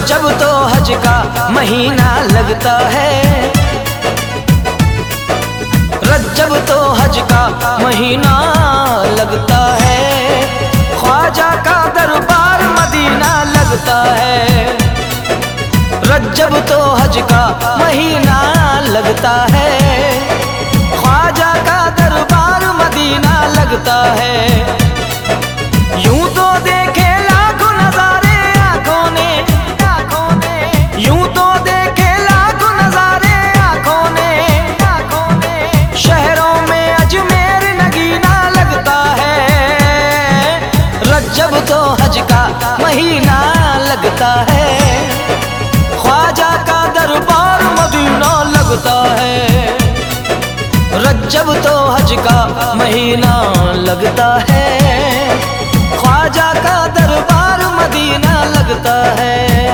रज्जब तो हज का महीना लगता है, रज्जब तो हज का महीना लगता है, ख्वाजा का दरबार मदीना लगता है। रज्जब तो हज का महीना लगता है, ख्वाजा का दरबार मदीना लगता है। यूं तो देखे लाखों नजारे आंखों ने, यूं तो देखे लाखों नजारे आंखों ने, शहरों में अजमेर नगीना लगता है। रज्जब तो हज का महीना लगता है, ख्वाजा का दरबार मदीना लगता है। रज्जब तो हज का महीना लगता है, ख्वाजा का दरबार मदीना लगता है।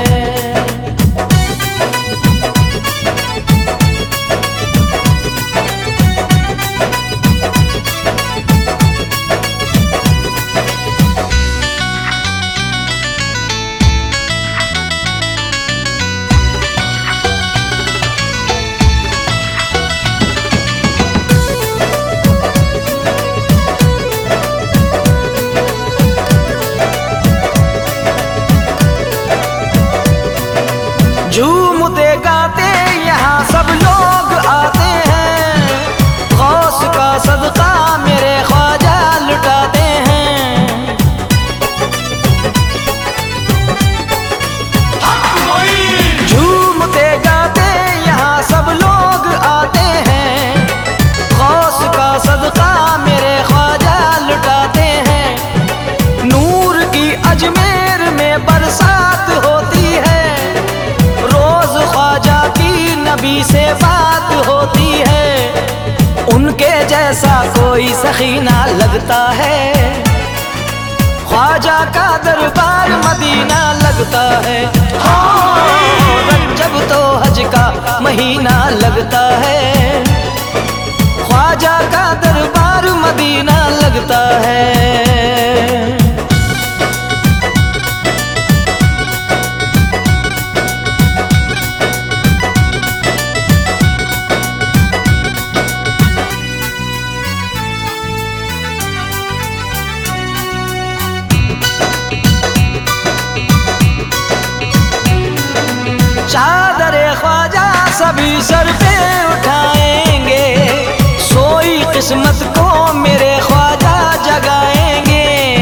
झूमते गाते यहाँ सब लोग आते हैं, गौस का सदका मेरे ख्वाजा लुटाते हैं। झूमते गाते यहाँ सब लोग आते हैं, गौस का सदका मेरे ख्वाजा लुटाते हैं। नूर की अजमेर में बरसात होती है, नबी से बात होती है। उनके जैसा कोई सखीना लगता है, ख्वाजा का दरबार मदीना लगता है। रज्जब तो हज का महीना लगता है, ख्वाजा का दरबार मदीना लगता है। चादर ख्वाजा सभी सर पे उठाएंगे, सोई किस्मत को मेरे ख्वाजा जगाएंगे।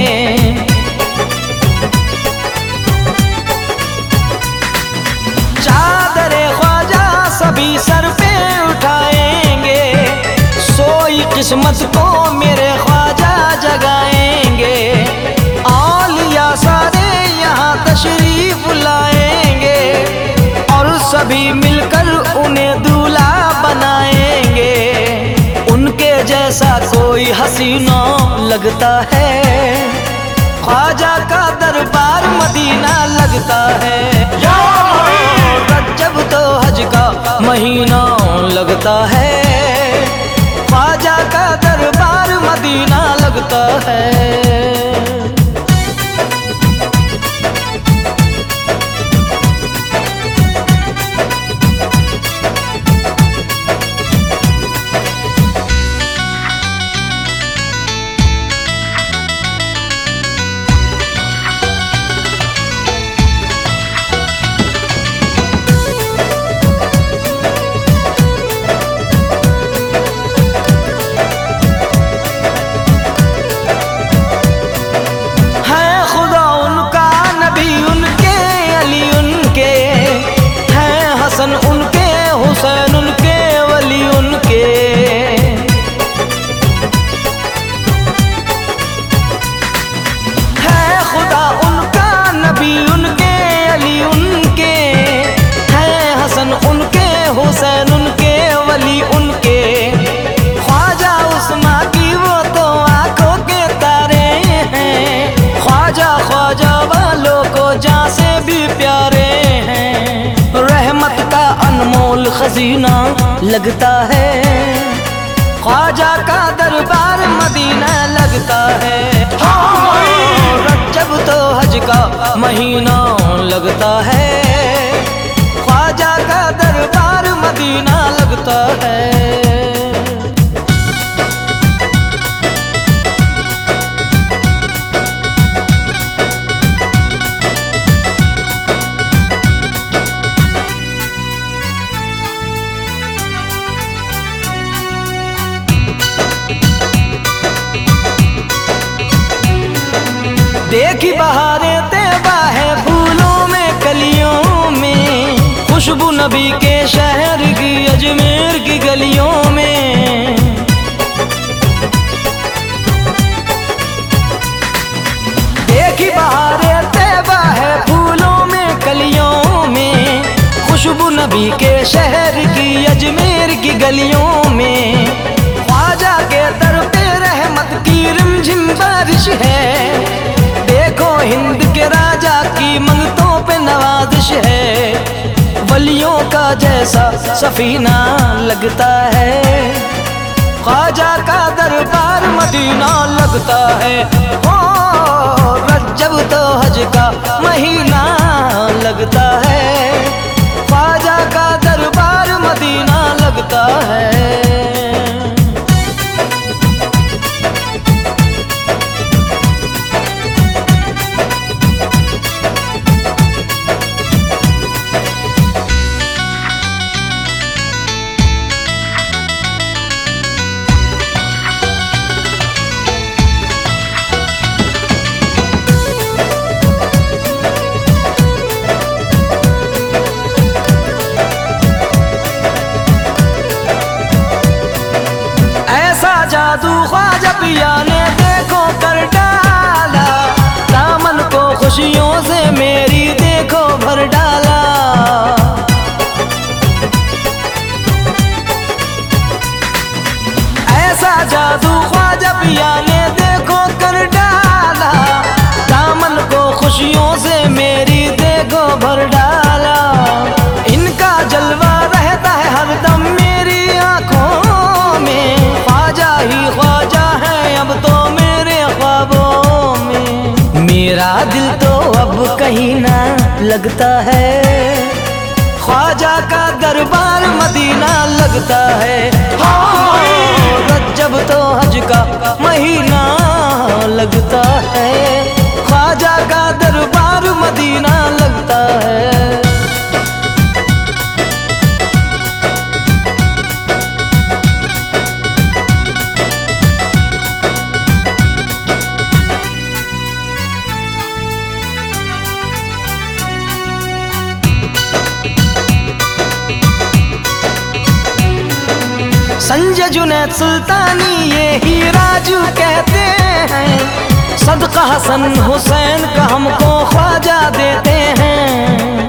चादर ख्वाजा सभी सर पे उठाएंगे, सोई किस्मत को मेरे ख्वाजा जगाएंगे। औलिया सारे यहाँ तशरीफ लाएंगे, सभी मिलकर उन्हें दूल्हा बनाएंगे। उनके जैसा कोई हसीना लगता है, ख्वाजा का दरबार मदीना लगता है। रज्जब तो हज का महीना लगता है, ख्वाजा का दरबार मदीना लगता है। उनके हुसैन उनके वली उनके, है खुदा उनका नबी उनके अली उनके, है हसन उनके हुसैन उनके वली उनके। ख्वाजा उस्मा की वो तो आंखों के तारे हैं, ख्वाजा ख्वाजा वालों को जान से भी प्यारे हैं। रहमत का अनमोल खजीना लगता है, ख्वाजा का दरबार मदीना लगता है। जब तो हज का महीना लगता है, ख्वाजा का दरबार मदीना लगता है। देखी बहारे तैबा है फूलों में कलियों में, खुशबू नबी के शहर की अजमेर की गलियों में। देखी बहारे तैबा है फूलों में कलियों में, खुशबू नबी के शहर की अजमेर की गलियों में। ख्वाजा के दर पे रहमत की रिमझिम बारिश है, देखो हिंद के राजा की मंगतों पे नवाजिश है। वलियों का जैसा सफीना लगता है, ख्वाजा का दरबार मदीना लगता है। ओ रज्जब तो हज का महीना लगता है, ख्वाजा का दरबार मदीना लगता है। जादू ख्वाजा पिया ने देखो कर डाला, दामन को खुशियों से मेरी देखो भर डाला। ऐसा जादू ख्वाजा पिया ने देखो कर डाला, दामन को खुशियों से मेरी देखो भर डाला। इनका जलवा रहता है हरदम मेरी आंखों में, ही ख्वाजा है अब तो मेरे ख्वाबों में। मेरा दिल तो अब कहीं ना लगता है, ख्वाजा का दरबार मदीना लगता है। रज्जब तो हज का महीना लगता है, ख्वाजा का दरबार मदीना लगता है। संजय जुनैद सुल्तानी ये ही राजू कहते हैं, सदका हसन हुसैन का हमको ख्वाजा देते हैं।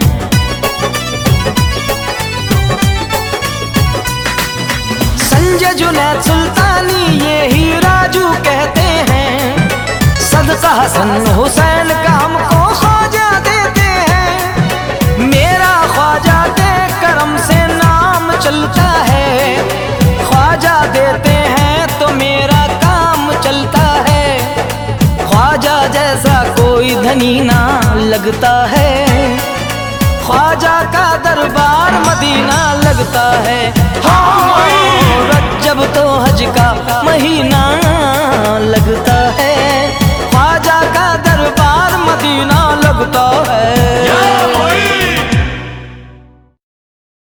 संजय जुनैद सुल्तानी ये ही राजू कहते हैं, सदका हसन हुसैन का हमको ख्वाजा देते हैं। मेरा ख्वाजा के करम से नाम चलता है, ख्वाजा देते हैं तो मेरा काम चलता है। ख्वाजा जैसा कोई धनी ना लगता है, ख्वाजा का दरबार मदीना लगता है। रज्जब तो हज का महीना लगता